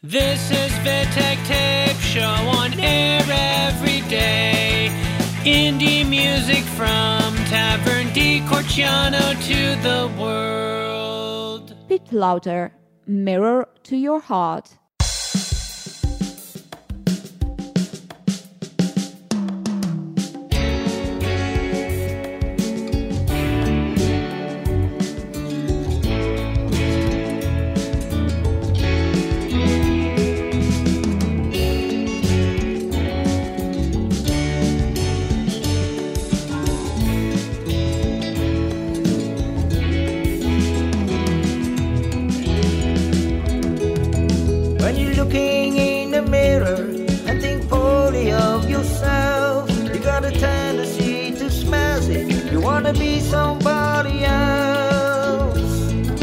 This is Vitek Tape Show on air every day. Indie music from Tavern di Corciano to the world. Bit louder, mirror to your heart. Looking in the mirror and think poorly of yourself. You got a tendency to smash it. You wanna be somebody else.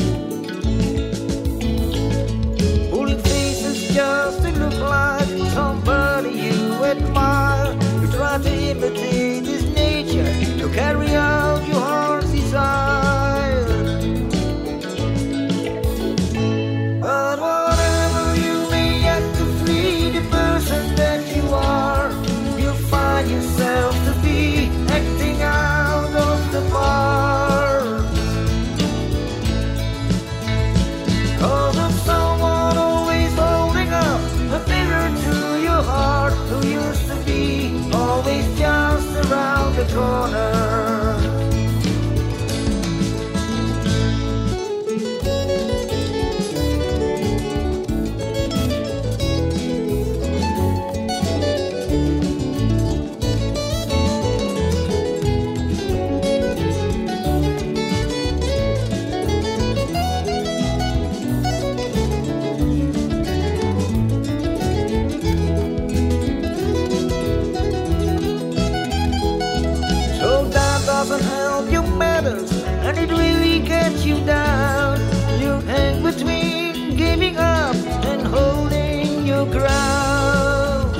Pulling faces just to look like somebody you admire. You try to imitate his nature to carry out your heart's desire. But whatever you may have to flee the person that you are, you'll find yourself to be acting out of the bar. Cause of someone always holding up a mirror to your heart, who used to be always just around the corner. Doesn't help your matters, and it really gets you down. You hang between giving up and holding your ground.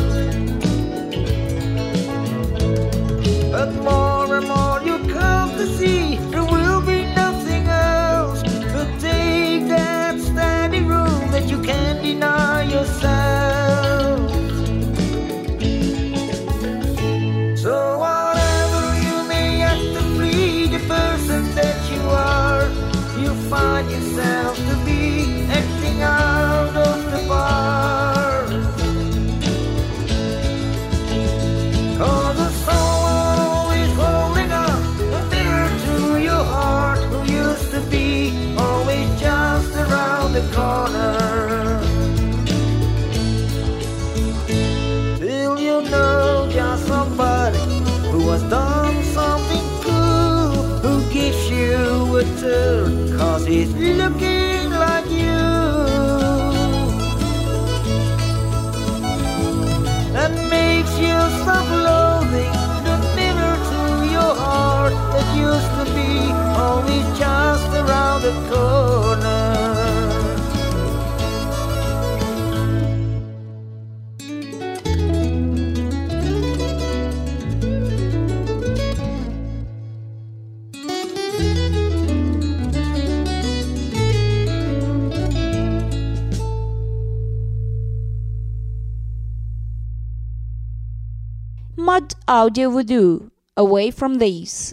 But more and more you come to see there will be nothing else to take that standing room that you can't deny yourself. So that you are, you find yourself to be acting out of the bar. Cause of someone always holding up a mirror to your heart, who used to be always just around the corner. Till you know just somebody who has done something gives you a turn, cause he's looking like you, and makes you stop loathing the mirror to your heart that used to be always just around the corner. Mod Audio Voodoo, away from these.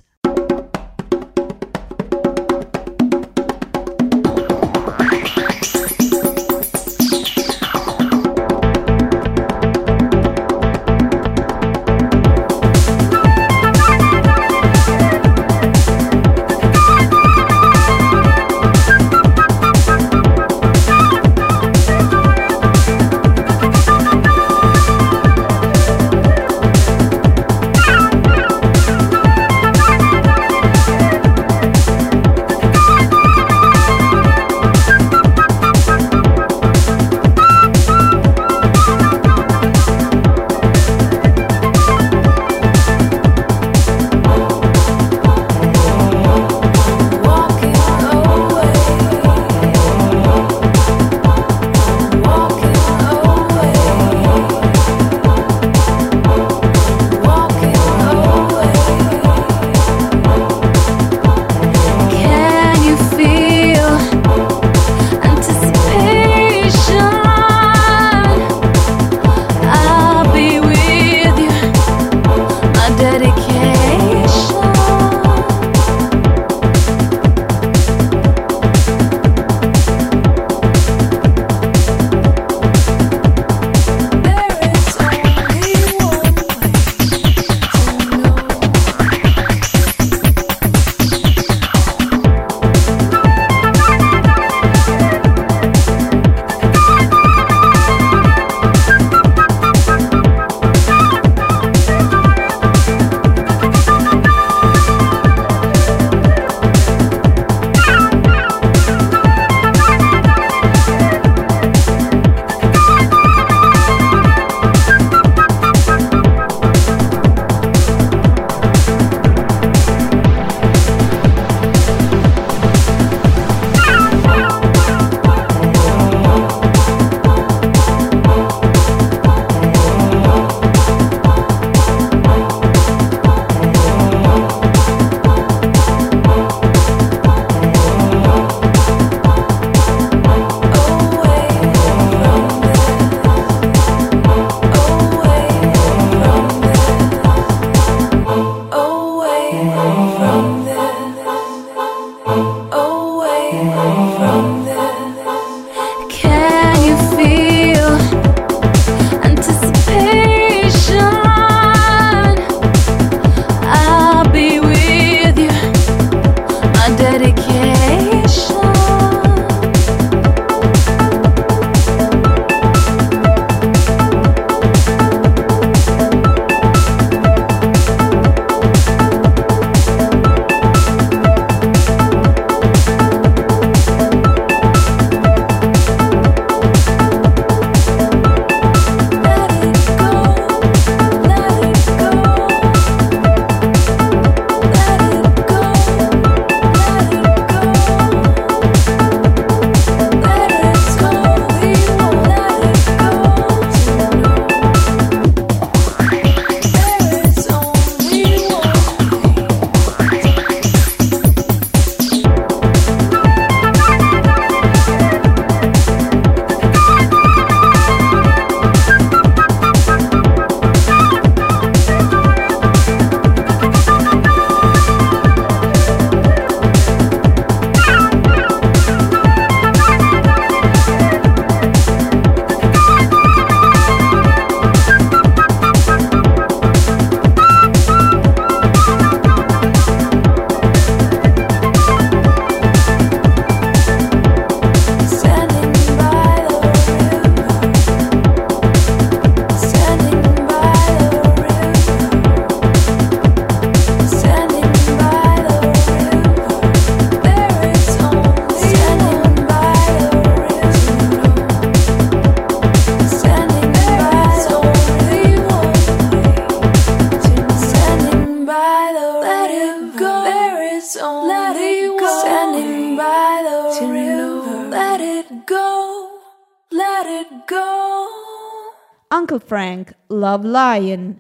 go. Uncle Frank, Love Lion.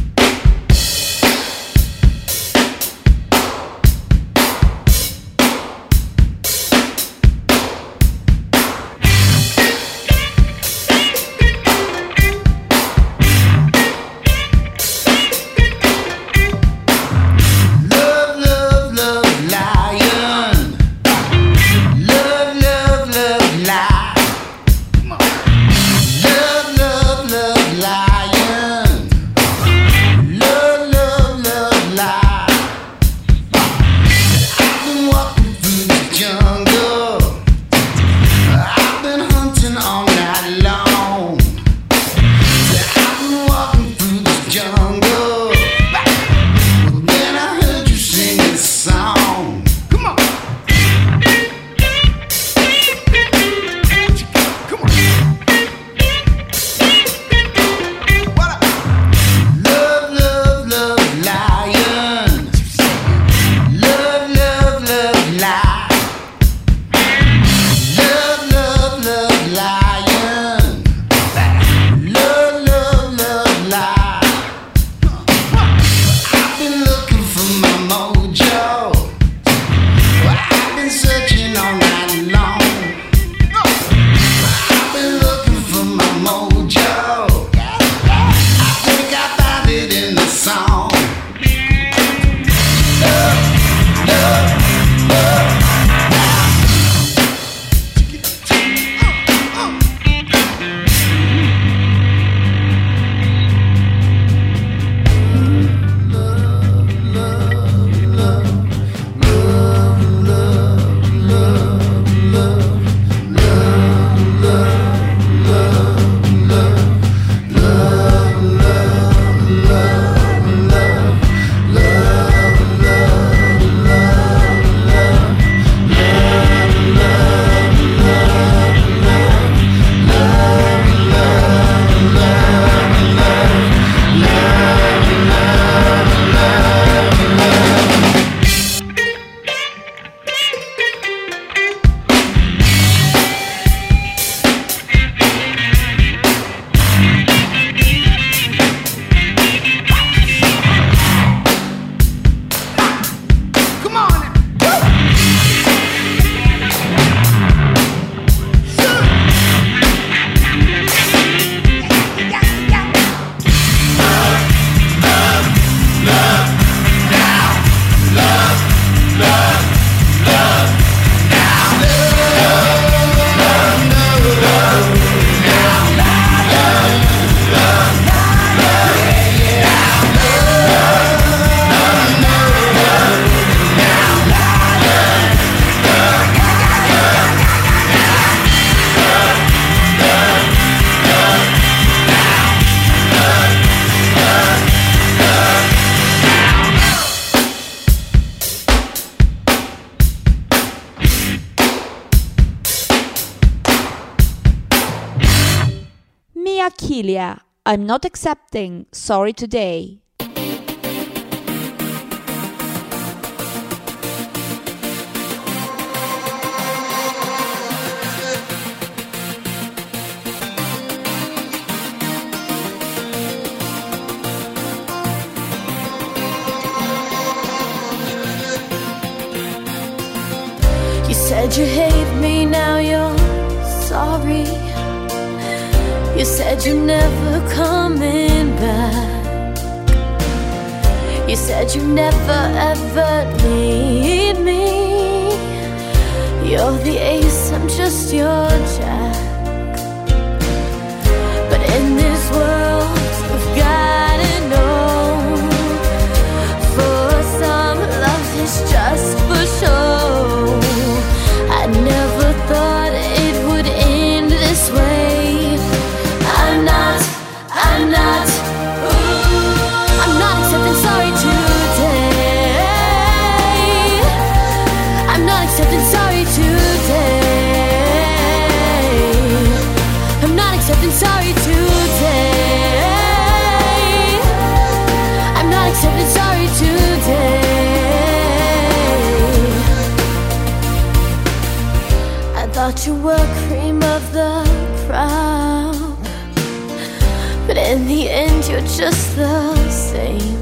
Kilia, I'm not accepting sorry today. You said you hate me, now you're sorry. You said you're never coming back. You said you never ever need me. You're the ace, I'm just your jack. But in this world, we've gotta know, for some love is just for show. I never thought it would end this way. I'm not accepting sorry today. I'm not accepting sorry today. I'm not accepting sorry today. I'm not accepting sorry today. I thought you were cream of the crop. In the end, you're just the same.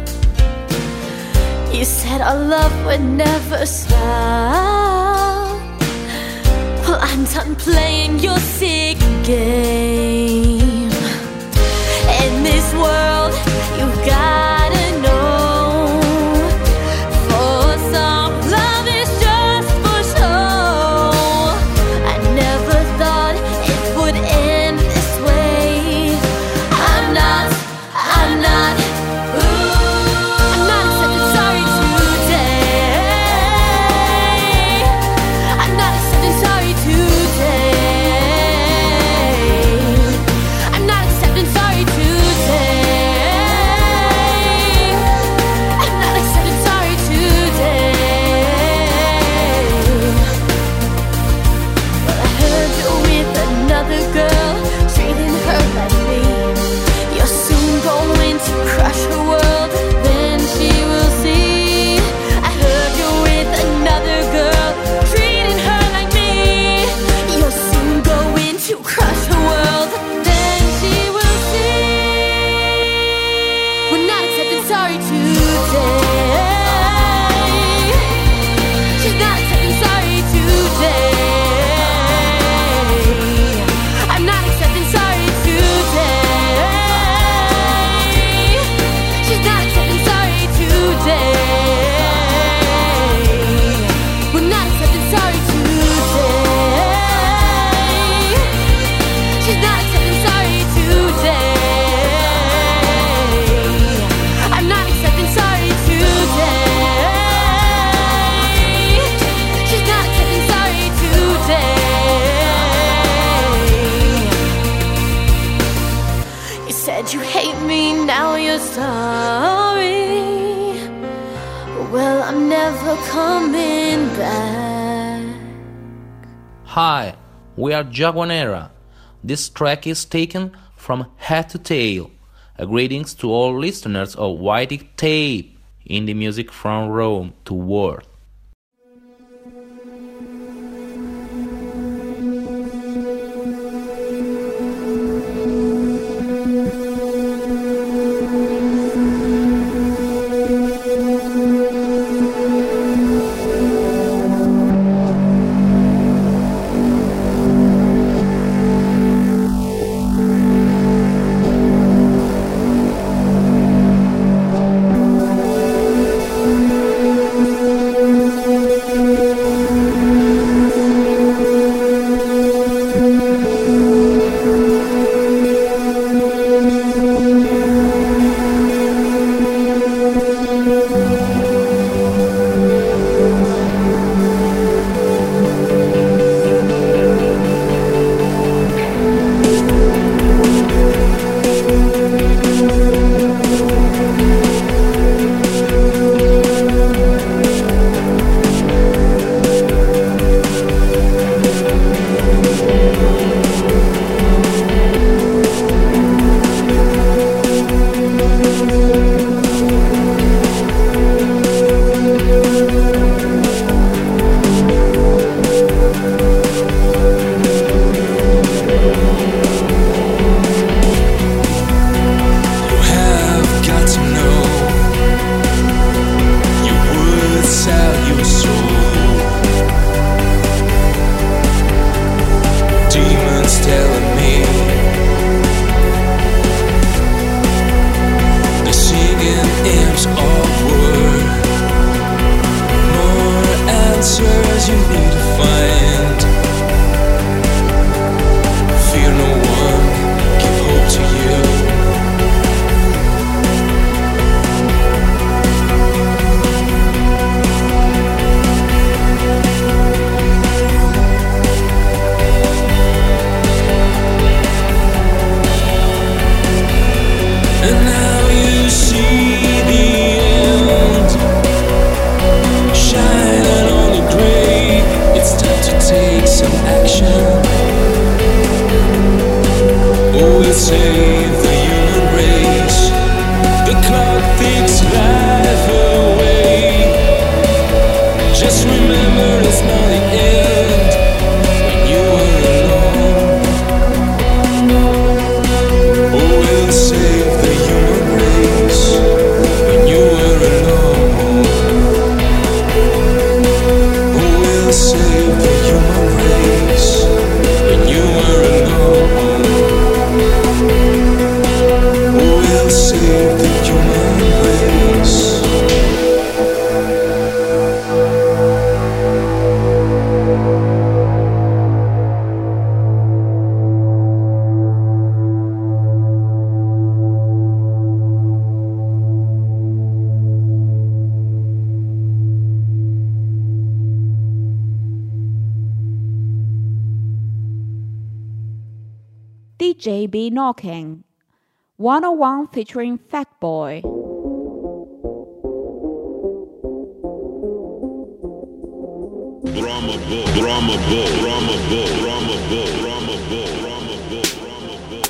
You said our love would never stop. Well, I'm done playing your sick game. In this world, you gotta know, for some, love is just for show. I never thought it would end this way. I'm not accepting sorry today. I'm not accepting sorry today. I'm not accepting sorry today. I'm not accepting sorry today. Well, I heard you're with another girl, treating her like me. You're soon going to crush her world, then she will see. I heard you're with another girl, treating her like me. You're soon going to crush her world, then she will see. We're not accepting sorry today. She's not accepting sorry today. I'm not accepting sorry today. She's not accepting sorry today. We're not accepting sorry today. She's not accepting sorry today. I'm not accepting sorry today. She's not accepting sorry today. You said you hate me, now you're sorry. Well, I'm never coming back. Hi, we are Jaguanera. This track is taken from Head to Tail. A greetings to all listeners of Whitey Tape, indie music from Rome to world. DJ be knocking. 101 featuring Fatboy. Brahma Bull, Brahma Bull, Brahma Bull, Brahma Bull, Brahma Bull, Brahma Bull, Brahma Bull.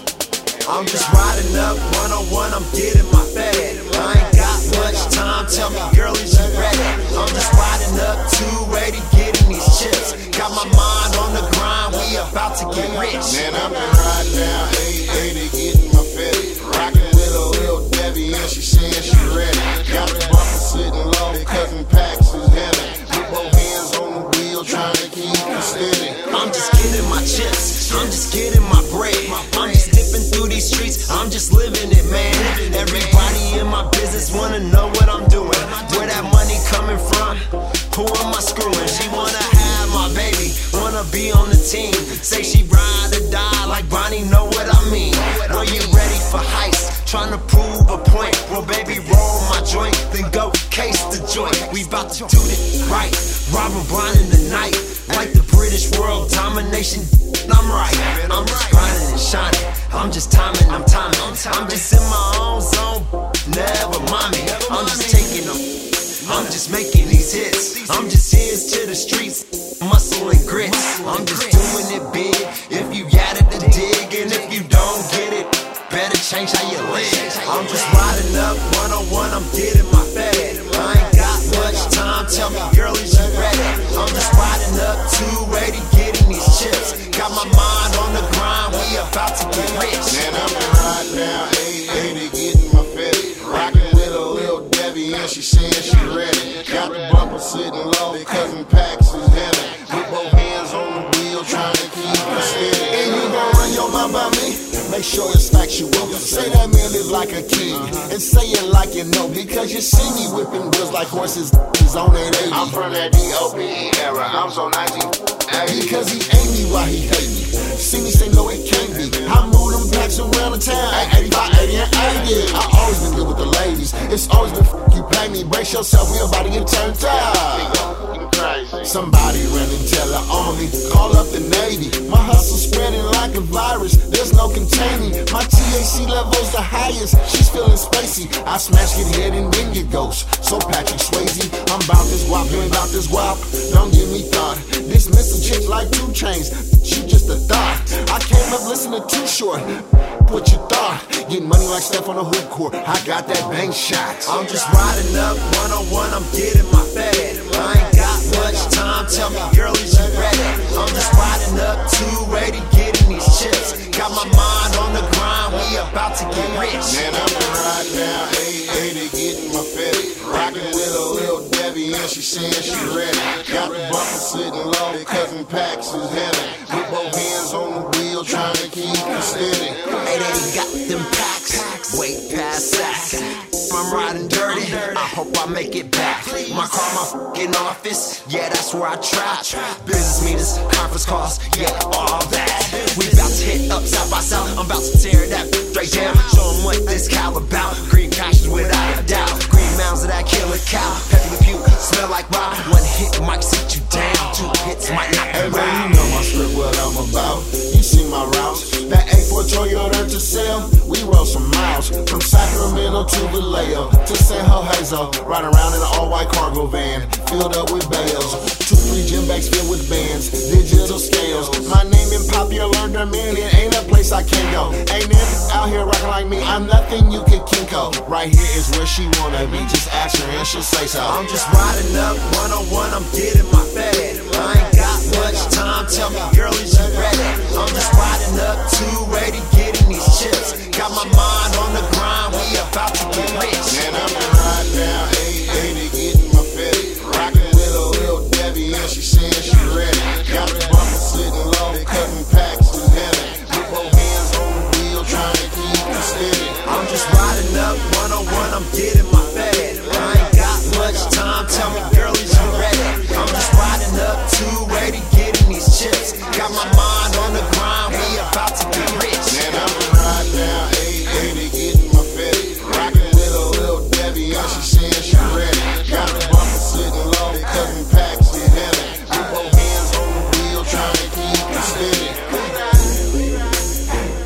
I'm just riding up 101, I'm getting my fat. I ain't got much time, tell me girl, is you ready? I'm just riding up 280, getting these chips. Got my mind on the grind, we about to get rich. Man, I've been riding down 880, getting my fat. Rockin' with a little Debbie and she saying she ready. Got the bumper sitting low, cousin Pax is heavy. With both hands on the wheel, trying to keep it steady. I'm just getting my chips, I'm just getting my bread. I'm just dipping through these streets, I'm just living it, man. Everybody in my business wanna know what I'm doing. Where that money coming from? Who am I screwing? She wanna have my baby, wanna be on the team. Say she ride or die like Bonnie, know what I mean. Are you ready for heist? Trying to prove a point. Well, baby, roll my joint, then go case the joint. We about to do it right. Robin Brown in the night, like the British world domination. I'm right. I'm just grinding and shining. I'm just timing, I'm timing. I'm just in my own zone. Never mind me. I'm just taking them. I'm just making these hits. I'm just here's to the streets, muscle and grits. I'm just doing it big. If you got it to dig, and if you don't get it, better change how you live. I'm just riding up 101, I'm getting my fat. I ain't got much time, tell me girl, is you ready? I'm just riding up 280, getting these chips. Got my mind on the grind, we about to get rich. Man, I've been riding down 880, getting my fat. Rockin' with a little Debbie and she saying she ready. Got the bumper sitting low, cousin Pax is heavy. With both hands on the wheel, trying to keep it steady. And you gon' run your mouth by me? Make sure it's factual. Say that man live like a king, and say it like you know, because you see me whipping wheels like horses. He's on 880. I'm from that D.O.P.E. era, I'm so 1980. Because he ain't me, why he hate me? See me say no, it can't be. I move them packs around the town, 85, 80, and 80. I always been good with the ladies. It's always been you pay me. Brace yourself, we about to get turned out. Somebody run and tell the army, call up the Navy. My hustle spreading like a virus, there's no containing. My THC level's the highest, she's feeling spacey. I smash your head and then get ghost. So Patrick Swayze, I'm bout this guap, you ain't bout this guap. Don't give me thought, dismiss a chick like 2 Chainz. She just a thought. I came up listening to Too Short. What you thought? Getting money like Steph on a hoop court. I got that bank shot. I'm just riding up 101, I'm getting my fat. I ain't got much time, tell me girl, is you ready? I'm just riding up 280, getting these chips. Got my mind on the grind, we about to get rich. Man, I've been riding down 880, getting my fat. Rockin' with a little Debbie and she saying she ready. Got the bumper sitting low, cousin Pax is heavy. With both hands on the wheel, trying to keep it steady. 880 got them packs, way past that. I'm riding dirty, I hope I make it back. My car, my fucking office, yeah, that's where I trap. Business meetings, conference calls, yeah, all that. We about to hit up South by South, I'm about to tear that straight down. Show them what this cow about, green passions without a doubt. Green mounds of that killer cow, heavy repute, smell like wow. One hit might sit you down, 2 hits might knock Hey you man, out. you know my script, what I'm about. You see my routes. That A4 Toyota to sell, we roll some miles. From Sacramento to Vallejo to San Jose. Riding around in an all-white cargo van, filled up with bales. 2-3 gym bags filled with bands, digital scales. My name in popular demand, it ain't a place I can't go. Ain't never out here rocking like me, I'm nothing you can kinko. Right here is where she wanna be, just ask her and she'll say so. I'm just riding up 101, I'm getting my fat. I ain't got much time, tell me girl, is you ready? I'm just riding up 280, getting these chips. Got my mind on the grind, we about to get rich. Man, I've been riding down 880, getting my fat. Rockin' with a little Debbie and she saying she ready. Got the bumper sitting low, cousin Pax is heavy. With both hands on the wheel, trying to keep it steady. I'm just riding up 101, I'm getting my fat. I ain't got much time, tell me girl, is you ready? I'm just riding up 280, getting these chips. Got my mind on the grind, we about to get rich. Man, I've been riding down 880, getting my fat. Rockin' with a little Debbie and she saying she ready. Got the bumper sitting low, cousin Pax is heavy. With both hands on the wheel, trying to keep it steady.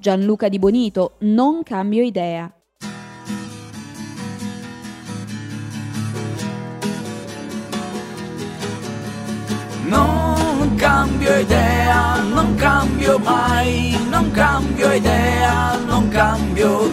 Gianluca Di Bonito, Non cambio idea. Non cambio idea, non cambio mai, non cambio idea, non cambio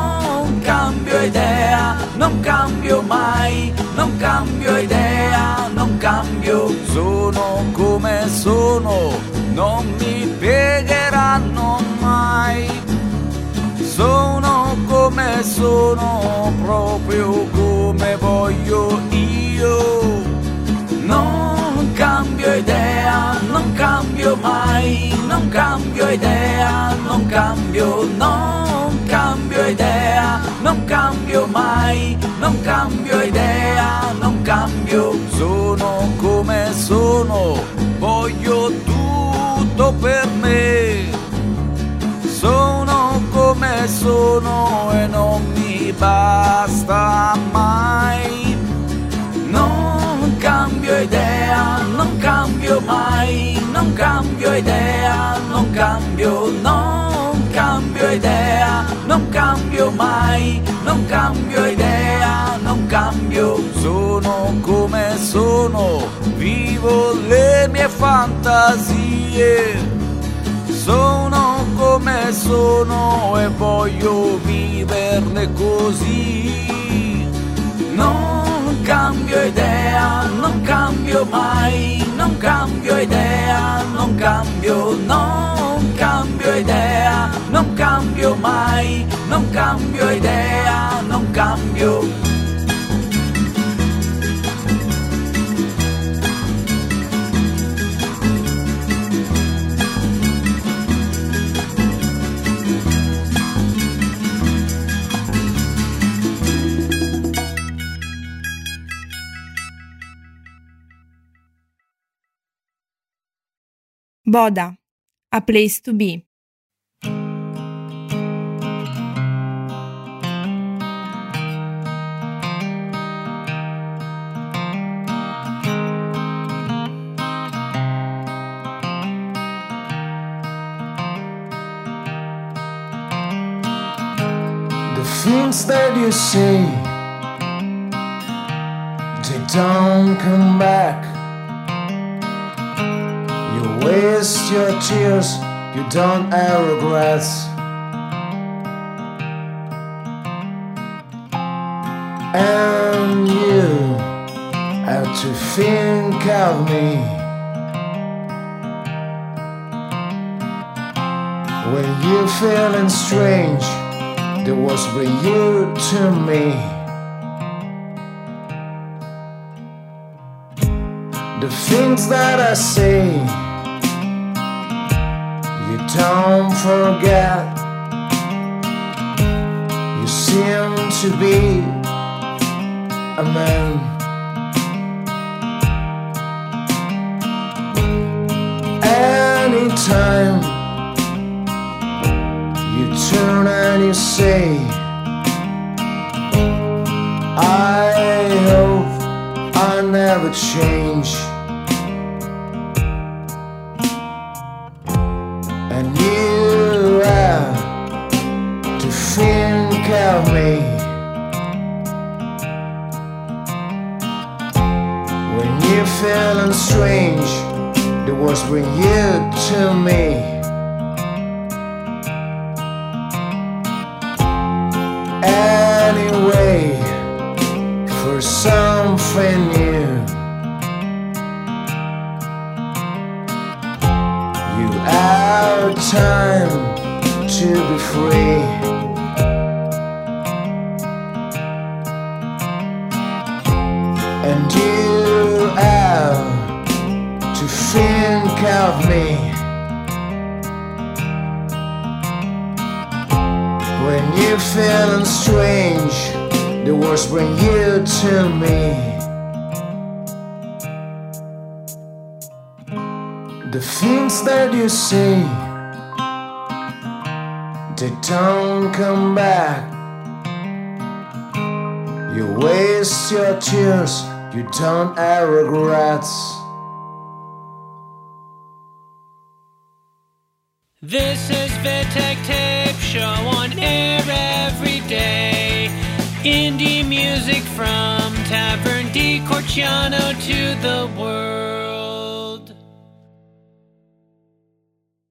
idea, non cambio mai, non cambio idea, non cambio. Sono come sono, non mi piegheranno mai. Sono come sono, proprio come voglio io. Non cambio idea, non cambio mai, non cambio idea, non cambio idea, non cambio mai, non cambio idea, non cambio. Sono come sono, voglio tutto per me. Sono come sono e non mi basta mai. Non cambio idea, non cambio mai, non cambio idea, non cambio idea, non cambio mai, non cambio idea, non cambio. Sono come sono, vivo le mie fantasie. Sono come sono e voglio viverle così. Non cambio idea, non cambio mai, non cambio idea, non cambio idea, non cambio mai, non cambio idea, non cambio. Boda, A Place to Be. The things that you say, they don't come back. You waste your tears, you don't have regrets. And you have to think of me when you're feeling strange. There was for you to me. The things that I say, you don't forget. You seem to be a man. Anytime you turn and you say, I hope I never change. And you have to think of me when you're feeling strange. The words bring you to me. Anyway, for something new, you have time to be free. And you have to think of me when you're feeling strange. The words bring you to me. The things that you say, they don't come back. You waste your tears, you don't have regrets. This is Vitek Tape show on air every day. Indie music from Tavern di Corciano to the world.